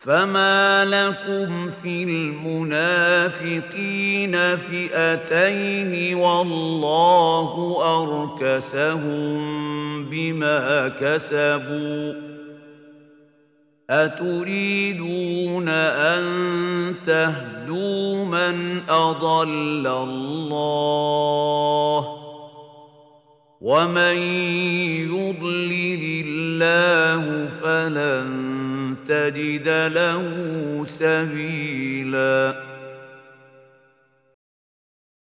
فما لكم في المنافقين فئتين والله أركسهم بما كسبوا أتريدون أن تهدوا من أضل الله ومن يضلل الله فلن تجد له سبيلا